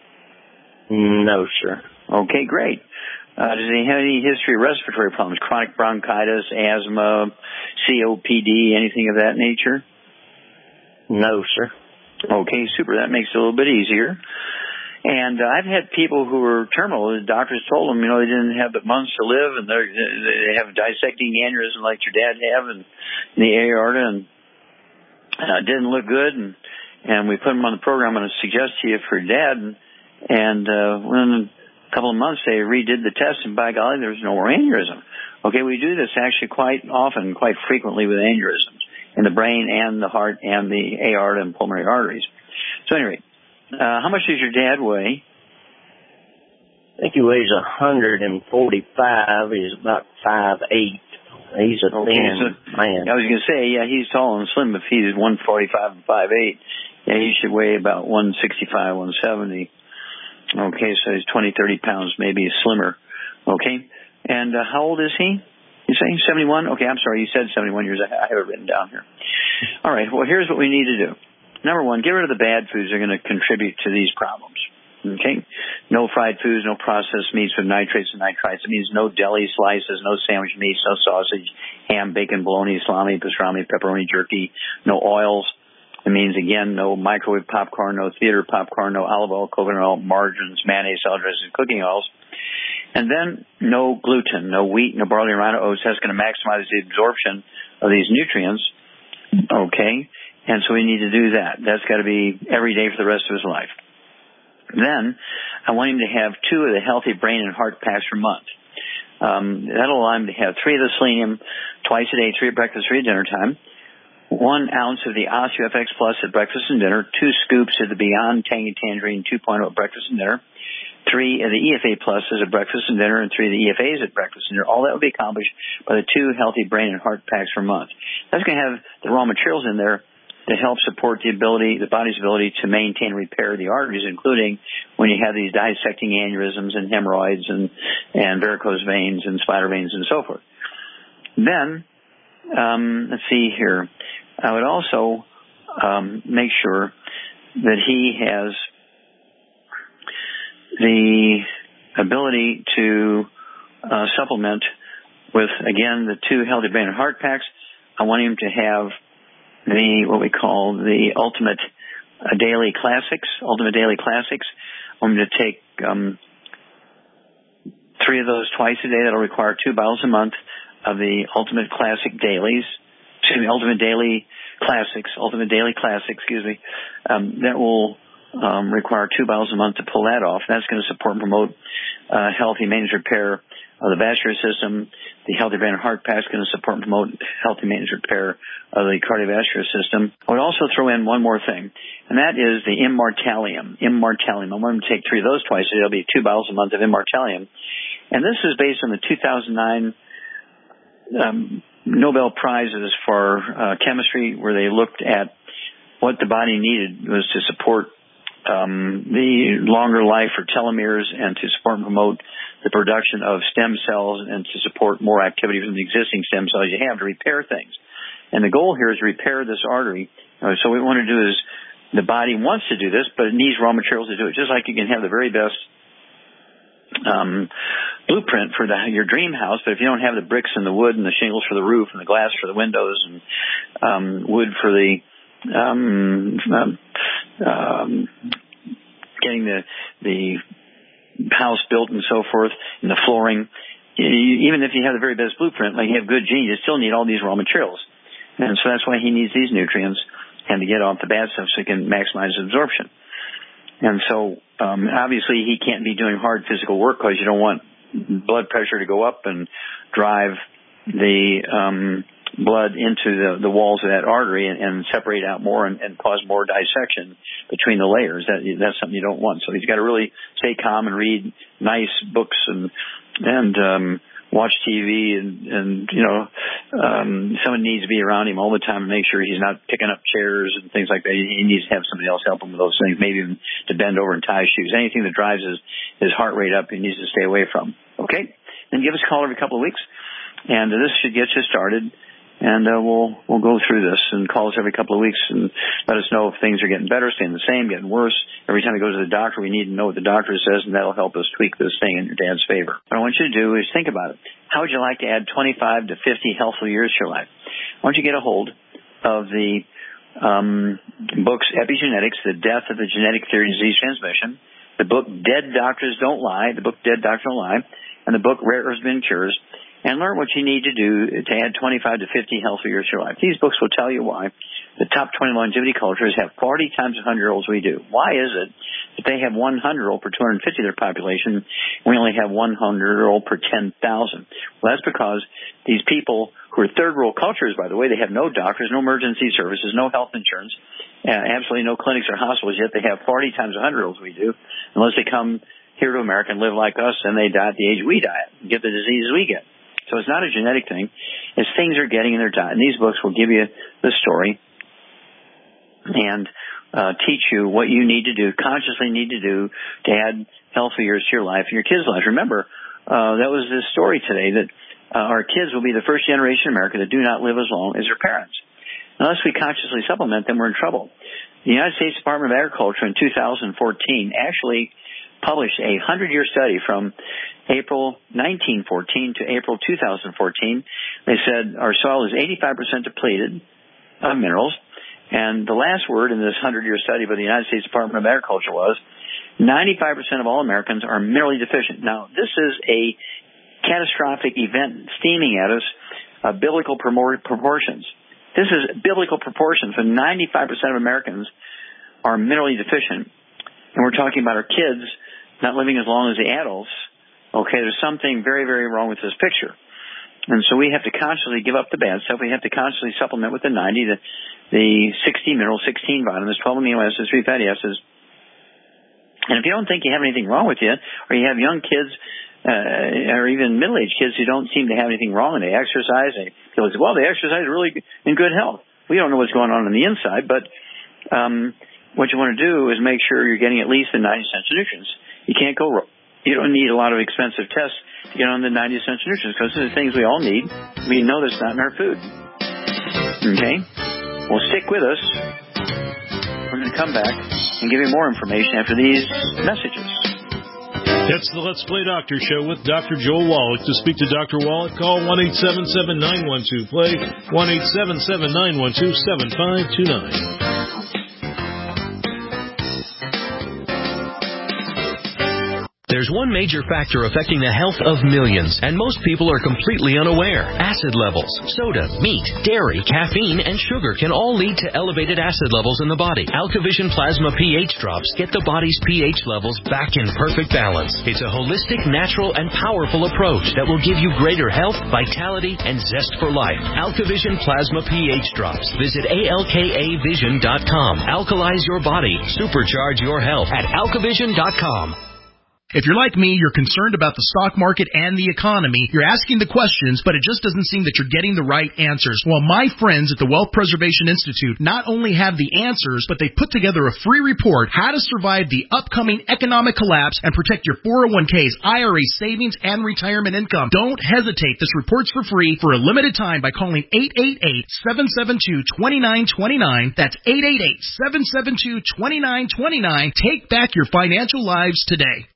No, sir. Okay, great. Uh, does he have any history of respiratory problems, chronic bronchitis, asthma, C O P D, anything of that nature? No, sir. Okay, super. That makes it a little bit easier. And uh, I've had people who were terminal. The doctors told them, you know, they didn't have but months to live, and they're, they have a dissecting aneurysm like your dad have, and the aorta, and uh, it didn't look good. And and we put them on the program. I'm going to suggest to you for your dad. And, and uh, within a couple of months, they redid the test, and by golly, there was no more aneurysm. Okay, we do this actually quite often, quite frequently with aneurysms in the brain and the heart and the aorta and pulmonary arteries. So anyway. Uh, how much does your dad weigh? I think he weighs one hundred forty-five. He's about five eight. He's a okay, thin so, man. I was going to say, yeah, he's tall and slim. If he's one forty-five and five eight, yeah, he should weigh about one sixty-five, one seventy. Okay, so he's twenty, thirty pounds, maybe slimmer. Okay, and uh, how old is he? You say seventy-one? Okay, I'm sorry, you said seventy-one years. I have it written down here. All right, well, here's what we need to do. Number one, get rid of the bad foods that are going to contribute to these problems. Okay? No fried foods, no processed meats with nitrates and nitrites. It means no deli slices, no sandwich meats, no sausage, ham, bacon, bologna, salami, pastrami, pepperoni, jerky, no oils. It means, again, no microwave popcorn, no theater popcorn, no olive oil, coconut oil, margarines, mayonnaise, salad dressings, cooking oils. And then no gluten, no wheat, no barley, or rhino oats. That's going to maximize the absorption of these nutrients. Okay? And so we need to do that. That's got to be every day for the rest of his life. Then I want him to have two of the healthy brain and heart packs per month. Um, that'll allow him to have three of the selenium twice a day, three at breakfast, three at dinner time. One ounce of the OsteoFX Plus at breakfast and dinner. Two scoops of the Beyond Tangy Tangerine two point oh at breakfast and dinner. three of the E F A pluses at breakfast and dinner, and three of the E F As at breakfast and dinner. All that would be accomplished by the two healthy brain and heart packs per month. That's going to have the raw materials in there to help support the ability, the body's ability to maintain and repair the arteries, including when you have these dissecting aneurysms and hemorrhoids and, and varicose veins and spider veins and so forth. Then, um, let's see here. I would also um, make sure that he has the ability to uh, supplement with, again, the two healthy brain and heart packs. I want him to have the, what we call the Ultimate uh, Daily Classics, Ultimate Daily Classics. I want him to take um, three of those twice a day. That'll require two bottles a month of the Ultimate Classic Dailies. Excuse me, Ultimate Daily Classics, Ultimate Daily Classic, excuse me. Um, that will um, require two bottles a month to pull that off. That's going to support and promote uh, healthy maintenance repair of the vascular system. The Healthy Brain and Heart Pack is going to support and promote healthy maintenance repair of the cardiovascular system. I would also throw in one more thing, and that is the Immortalium. Immortalium. I want him to take three of those twice a day. It'll be two bottles a month of Immortalium. And this is based on the two thousand nine um, Nobel Prizes for uh, chemistry, where they looked at what the body needed was to support um, the longer life for telomeres and to support and promote the production of stem cells and to support more activity from the existing stem cells you have to repair things. And the goal here is to repair this artery. Uh, so what we want to do is the body wants to do this, but it needs raw materials to do it. Just like you can have the very best um, blueprint for the, your dream house, but if you don't have the bricks and the wood and the shingles for the roof and the glass for the windows and um, wood for the um, um, um, getting the the house built and so forth, and the flooring, you, even if you have the very best blueprint, like you have good genes, you still need all these raw materials. And so that's why he needs these nutrients and to get off the bad stuff so he can maximize absorption. And so, um, obviously he can't be doing hard physical work because you don't want blood pressure to go up and drive the um, blood into the, the walls of that artery and, and separate out more and, and cause more dissection between the layers. That, that's something you don't want. So he's got to really stay calm and read nice books and and um, watch T V and, and you know, um, someone needs to be around him all the time and make sure he's not picking up chairs and things like that. He needs to have somebody else help him with those things, maybe even to bend over and tie shoes. Anything that drives his, his heart rate up, he needs to stay away from. Okay? Then give us a call every couple of weeks, and uh, this should get you started. And uh, we'll we'll go through this and call us every couple of weeks and let us know if things are getting better, staying the same, getting worse. Every time we go to the doctor, we need to know what the doctor says, and that'll help us tweak this thing in your dad's favor. What I want you to do is think about it. How would you like to add twenty-five to fifty healthful years to your life? Why don't you get a hold of the um, books Epigenetics, The Death of the Genetic Theory of Disease Transmission, the book Dead Doctors Don't Lie, the book Dead Doctors Don't Lie, and the book Rare Earths Been Cures, and learn what you need to do to add twenty-five to fifty healthy years to your life. These books will tell you why the top twenty longevity cultures have forty times the hundred-year-olds we do. Why is it that they have one hundred-year-old per two hundred fifty of their population, and we only have one hundred-year-old per ten thousand? Well, that's because these people who are third-world cultures, by the way, they have no doctors, no emergency services, no health insurance, uh, absolutely no clinics or hospitals, yet they have forty times the hundred-year-olds we do, unless they come here to America and live like us, and they die at the age we die at and get the diseases we get. So it's not a genetic thing. It's things they're getting in their diet. And these books will give you the story and uh, teach you what you need to do, consciously need to do to add healthy years to your life and your kids' lives. Remember, uh, that was this story today that uh, our kids will be the first generation in America that do not live as long as their parents. Unless we consciously supplement them, we're in trouble. The United States Department of Agriculture in two thousand fourteen actually published a hundred-year study from April nineteen fourteen to April two thousand fourteen. They said our soil is eighty-five percent depleted of minerals, and the last word in this hundred-year study by the United States Department of Agriculture was ninety-five percent of all Americans are minerally deficient. Now, this is a catastrophic event steaming at us, uh, biblical proportions. This is biblical proportions. When ninety-five percent of Americans are minerally deficient, and we're talking about our kids not living as long as the adults, okay, there's something very, very wrong with this picture. And so we have to constantly give up the bad stuff. We have to constantly supplement with the ninety, the, the sixty minerals, sixteen vitamins, twelve amino acids, three fatty acids, And if you don't think you have anything wrong with you, or you have young kids, uh, or even middle-aged kids who don't seem to have anything wrong, and they exercise, and they feel, well, they exercise really in good health. We don't know what's going on on the inside, but um, what you want to do is make sure you're getting at least the ninety essential nutrients. You can't go wrong. You don't need a lot of expensive tests to get on the ninety essential nutrients, because these are things we all need. We know that's not in our food. Okay? Well, stick with us. We're going to come back and give you more information after these messages. That's the Let's Play Doctor Show with Doctor Joel Wallach. To speak to Doctor Wallach, call one eight seven seven, nine one two, play, one eight seven seven, nine one two, seven five two nine. There's one major factor affecting the health of millions, and most people are completely unaware. Acid levels. Soda, meat, dairy, caffeine, and sugar can all lead to elevated acid levels in the body. AlkaVision Plasma pH drops get the body's pH levels back in perfect balance. It's a holistic, natural, and powerful approach that will give you greater health, vitality, and zest for life. AlkaVision Plasma pH drops. Visit A L K A vision dot com. Alkalize your body. Supercharge your health at alkavision dot com. If you're like me, you're concerned about the stock market and the economy. You're asking the questions, but it just doesn't seem that you're getting the right answers. Well, my friends at the Wealth Preservation Institute not only have the answers, but they put together a free report, How to Survive the Upcoming Economic Collapse and Protect Your four oh one k's, I R As, savings, and retirement income. Don't hesitate. This report's for free for a limited time by calling eight eight eight, seven seven two, two nine two nine. That's eight eight eight, seven seven two, two nine two nine. Take back your financial lives today.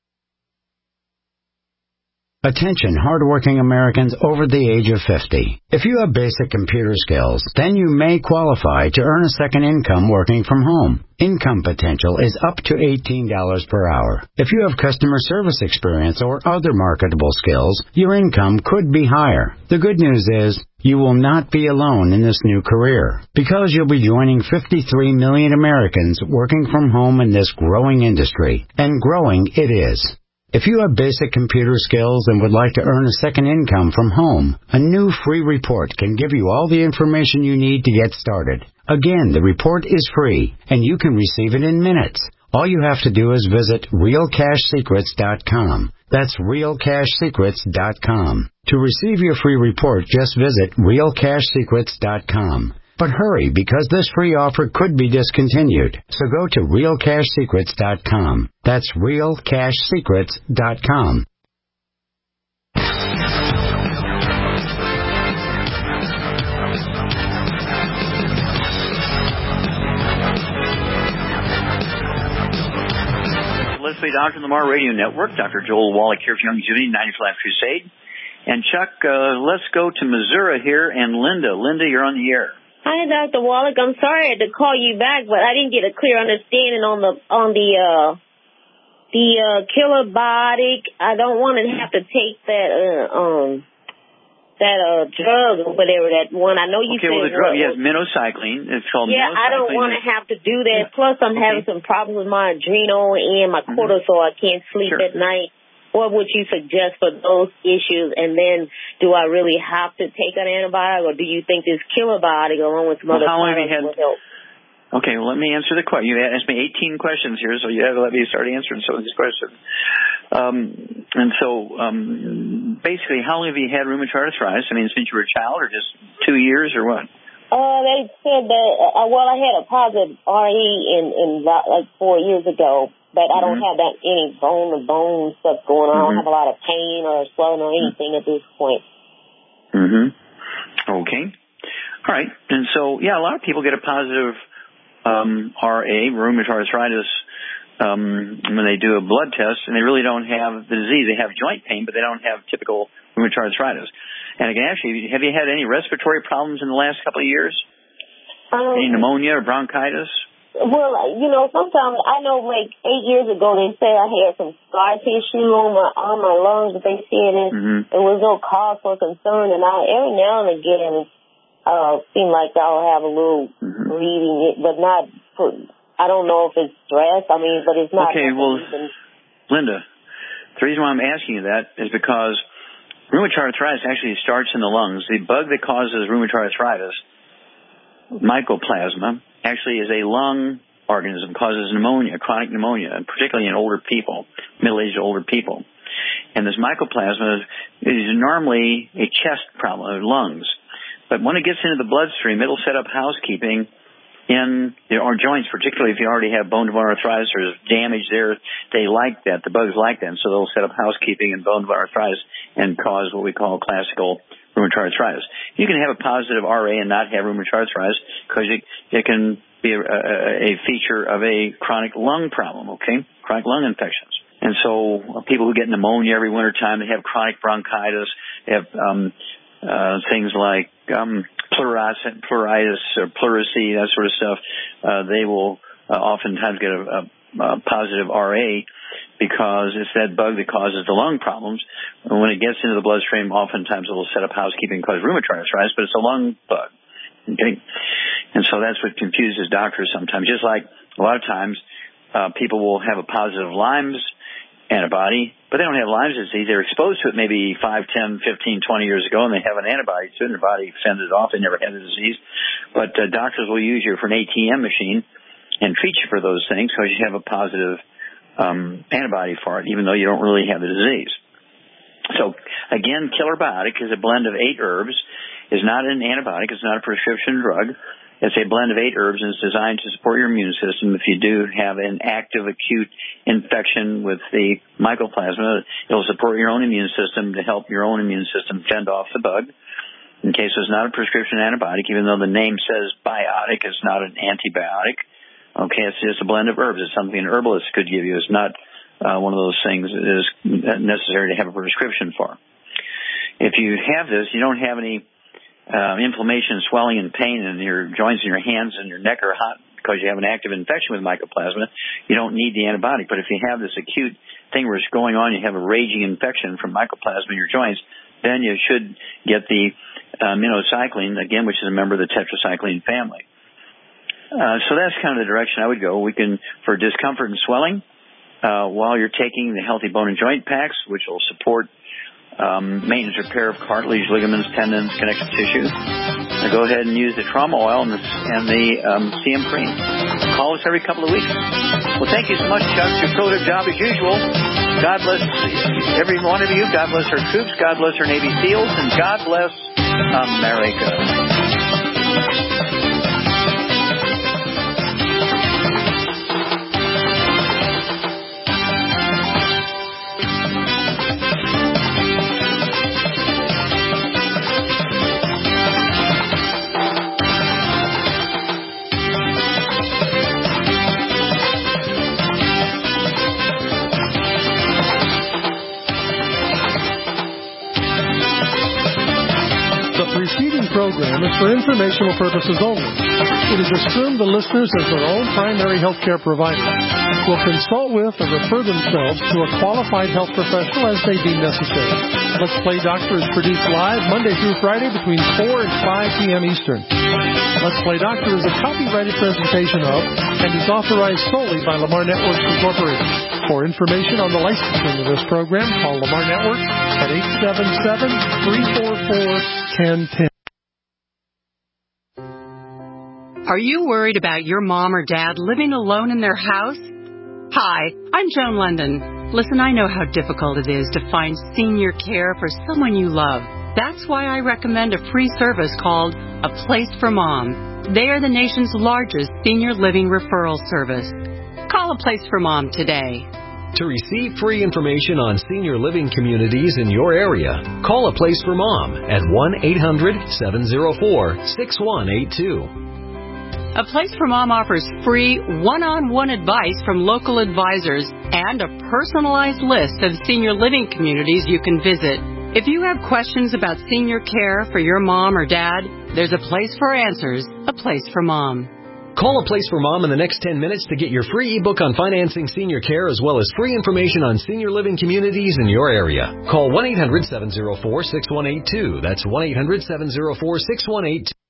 Attention, hardworking Americans over the age of fifty. If you have basic computer skills, then you may qualify to earn a second income working from home. Income potential is up to eighteen dollars per hour. If you have customer service experience or other marketable skills, your income could be higher. The good news is, you will not be alone in this new career, because you'll be joining fifty-three million Americans working from home in this growing industry. And growing it is. If you have basic computer skills and would like to earn a second income from home, a new free report can give you all the information you need to get started. Again, the report is free, and you can receive it in minutes. All you have to do is visit real cash secrets dot com. That's real cash secrets dot com. To receive your free report, just visit real cash secrets dot com. But hurry, because this free offer could be discontinued. So go to real cash secrets dot com. That's real cash secrets dot com. Let's Play Doctor on the Lamar Radio Network. Doctor Joel Wallach here for Youngevity, ninety-four Life Crusade. And Chuck, uh, let's go to Missouri here, and Linda. Linda, you're on the air. Hi, Doctor Wallach. I'm sorry I had to call you back, but I didn't get a clear understanding on the on the uh, the uh, Kilobiotic. I don't want to have to take that uh, um that uh drug or whatever that one. I know you okay, said. Well, the drug, what, yes, minocycline. It's called. Yeah, minocycline. I don't want to have to do that. Plus, I'm okay. having some problems with my adrenal and my cortisol. Mm-hmm. I can't sleep sure. at night. What would you suggest for those issues? And then, do I really have to take an antibiotic, or do you think this Kilobiotic along with some well, other how long have you had? will help? Okay, well, let me answer the question. You asked me eighteen questions here, so you have to let me start answering some of these questions. Um, and so, um, basically, how long have you had rheumatoid arthritis? I mean, since you were a child, or just two years, or what? Uh, they said that. Uh, well, I had a positive R E in in like four years ago. But I don't mm-hmm. have that any bone-to-bone stuff going on. Mm-hmm. I don't have a lot of pain or swelling or anything at this point. Mm-hmm. Okay. All right. And so, yeah, a lot of people get a positive um, R A, rheumatoid arthritis, um, when they do a blood test, and they really don't have the disease. They have joint pain, but they don't have typical rheumatoid arthritis. And again, actually, have you had any respiratory problems in the last couple of years? Um, any pneumonia or bronchitis? Well, you know, sometimes I know like eight years ago they said I had some scar tissue on my on my lungs, but they said it, mm-hmm. there was no cause for concern. And I every now and again uh seem like I'll have a little mm-hmm. breathing, but not. I don't know if it's stress. I mean, but it's not. Okay, well, even... Linda, the reason why I'm asking you that is because rheumatoid arthritis actually starts in the lungs. The bug that causes rheumatoid arthritis, Mycoplasma, actually is a lung organism, causes pneumonia, chronic pneumonia, and particularly in older people, middle-aged older people. And this mycoplasma is normally a chest problem, or lungs. But when it gets into the bloodstream, it'll set up housekeeping in our joints, particularly if you already have bone to bone arthritis or damage there. They like that. The bugs like that. So they'll set up housekeeping in bone to bone arthritis and cause what we call classical rheumatoid arthritis. You can have a positive R A and not have rheumatoid arthritis because it, it can be a, a, a feature of a chronic lung problem, okay? Chronic lung infections. And so uh, people who get pneumonia every winter time, they have chronic bronchitis, they have um, uh, things like um, pleuris- pleuritis or pleurisy, that sort of stuff. Uh, they will uh, oftentimes get a, a, a positive R A because it's that bug that causes the lung problems. And when it gets into the bloodstream, oftentimes it will set up housekeeping and cause rheumatoid arthritis, but it's a lung bug. Okay? And so that's what confuses doctors sometimes. Just like a lot of times uh, people will have a positive Lyme's antibody, but they don't have Lyme's disease. They're exposed to it maybe five, ten, fifteen, twenty years ago, and they have an antibody to it, and their body fends it off. They never had the disease. But uh, doctors will use you for an A T M machine and treat you for those things because you have a positive um, antibody for it, even though you don't really have the disease. So, again, Killer Biotic is a blend of eight herbs. It's not an antibiotic. It's not a prescription drug. It's a blend of eight herbs, and it's designed to support your immune system. If you do have an active acute infection with the mycoplasma, it'll support your own immune system to help your own immune system fend off the bug. In case it's not a prescription antibiotic, even though the name says biotic, it's not an antibiotic. Okay, it's just a blend of herbs. It's something an herbalist could give you. It's not uh, one of those things that is necessary to have a prescription for. If you have this, you don't have any Uh, inflammation, swelling, and pain in your joints and your hands and your neck are hot because you have an active infection with mycoplasma, you don't need the antibiotic. But if you have this acute thing where it's going on, you have a raging infection from mycoplasma in your joints, then you should get the uh, minocycline, again, which is a member of the tetracycline family. Uh, so that's kind of the direction I would go. We can, for discomfort and swelling, uh, while you're taking the Healthy Bone and Joint Packs, which will support Um, maintenance repair of cartilage, ligaments, tendons, connective tissue. Now go ahead and use the trauma oil and the, and the um, C M cream. Call us every couple of weeks. Well, thank you so much, Chuck. Your pro job as usual. God bless every one of you. God bless our troops. God bless our Navy SEALs. And God bless America. Program is for informational purposes only. It is assumed the listeners, as their own primary health care provider, will consult with or refer themselves to a qualified health professional as may deem necessary. Let's Play Doctor is produced live Monday through Friday between four and five p.m. Eastern. Let's Play Doctor is a copyrighted presentation of and is authorized solely by Lamar Networks Incorporated. For information on the licensing of this program, call Lamar Network at eight seven seven, three four four, one zero one zero. Are you worried about your mom or dad living alone in their house? Hi, I'm Joan London. Listen, I know how difficult it is to find senior care for someone you love. That's why I recommend a free service called A Place for Mom. They are the nation's largest senior living referral service. Call A Place for Mom today. To receive free information on senior living communities in your area, call A Place for Mom at one eight hundred, seven oh four, six one eight two. A Place for Mom offers free one-on-one advice from local advisors and a personalized list of senior living communities you can visit. If you have questions about senior care for your mom or dad, there's a place for answers, A Place for Mom. Call A Place for Mom in the next ten minutes to get your free ebook on financing senior care as well as free information on senior living communities in your area. Call one eight hundred, seven oh four, six one eight two. That's one eight hundred, seven oh four, six one eight two.